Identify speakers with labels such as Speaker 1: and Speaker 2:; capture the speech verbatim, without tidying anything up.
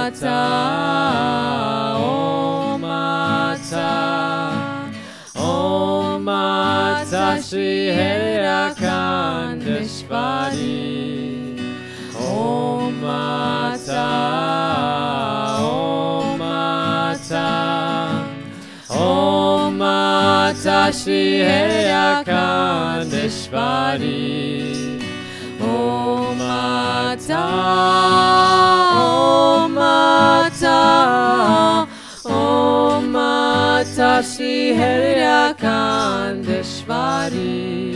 Speaker 1: mata, Om mata, Om mata Shri Hariakandeshwari. Om mata, Om mata, Om mata Shri Hariakandeshwari. Om mata, Om mata, Om mata Shri Hariakandeshwari.